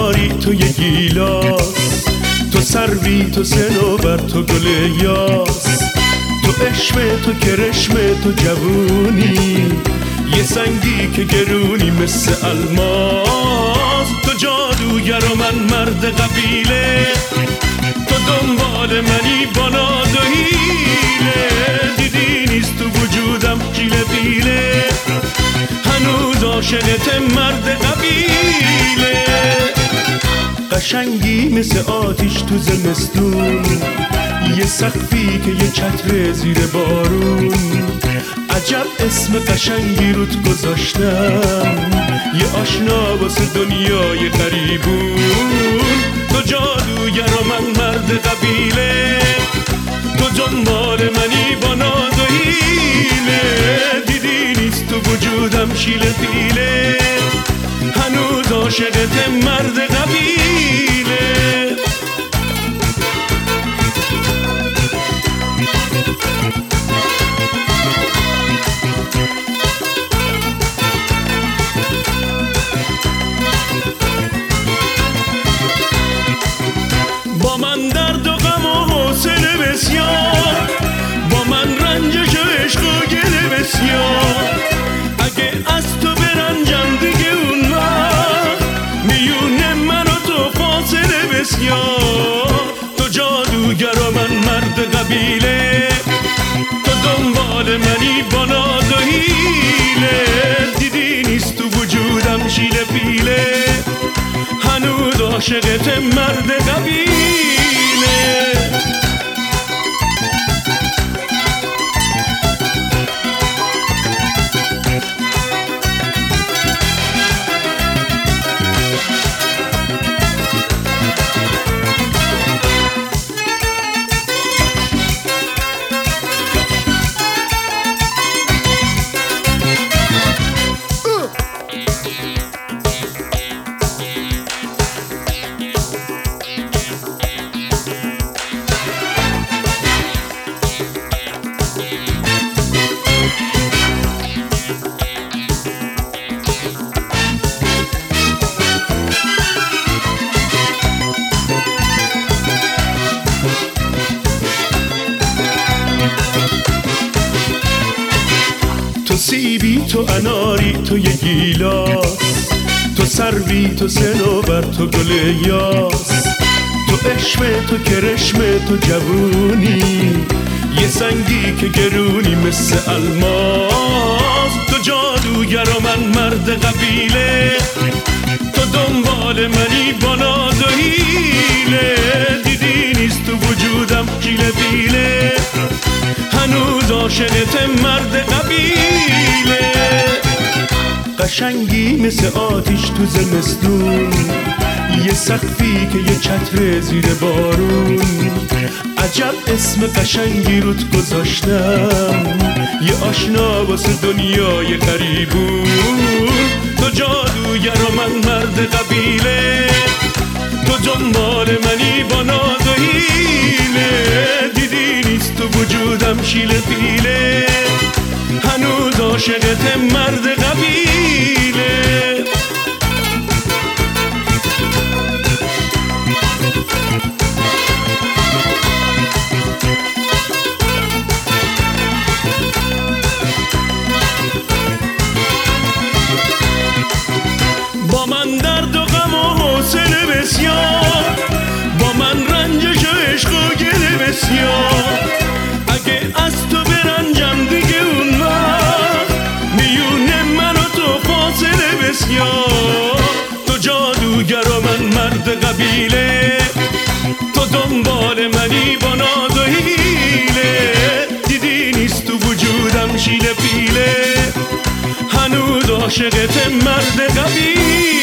اناری، تو یه گیلاس، تو سروی، تو صنوبر، تو گل یاس، تو عشق، تو کرشم، تو جوونی، یه سنگی که گرونی مثل الماس. تو جادوگر و من مرد قبیله، تو دنبال منی با ناز و حیله. دیدی نیست تو وجودم شیله بیله، هنوز عاشقت مرد قبیله. قشنگی مثل آتیش تو زمستون، یه سقفی که یه چتر زیر بارون. عجب اسم قشنگی روت گذاشتم، یه آشنا واسه دنیای غریبون. تو جادوگر و من مرد قبیله، تو دنبال منی با ناز و حیله. دیدی نیست تو وجودم شیله پیله، هنوز عاشقت مرد قبیله. با من درد و غم و حوصله بسیار، با من رنجش و عشق و گله بسیار. اگه از تو برنجم دیگه اون وقت میونه من و تو فاصله بسیار. تو جادوگر و من مرد قبیله، تو دنبال منی با ناز و حیله. دیدی نیست تو وجودم شیله پیله، هنوز عاشقت مرد قبیله. تو سیبی، تو اناری، تو یه گیلاس، تو سروی، تو صنوبر، تو گل یاس، تو عشق، تو کرشم، تو جوونی، یه سنگی که گرونی مثل الماس. تو جادوگر و من مرد قبیله، تو دنبال منی با ناز و حیله. دیدی نیست تو وجودم شیله بیله، هنوز عاشقت مرد قبیله. قشنگی مثل آتیش تو زمستون، یه سقفی که یه چتر زیر بارون. عجب اسم قشنگی روت گذاشتم، یه آشنا واسه دنیای غریبون. تو جادوگر و من مرد قبیله، تو دنبال منی با ناز و حیله. دیدی نیست تو وجودم شیله پیله، هنوز عاشقت مرد قبیله. با من درد و غم و حوصله بسیار، با من رنجش و عشق و گله بسیار. اگه از تو برنجم دیگه اون وقت میونه من و تو فاصله بسیار. تو جادوگر و من مرد قبیله، تو دنبال منی با ناز و حیله. دیدی نیست تو وجودم شیله پیله، هنوز عاشقت مرد قبیله.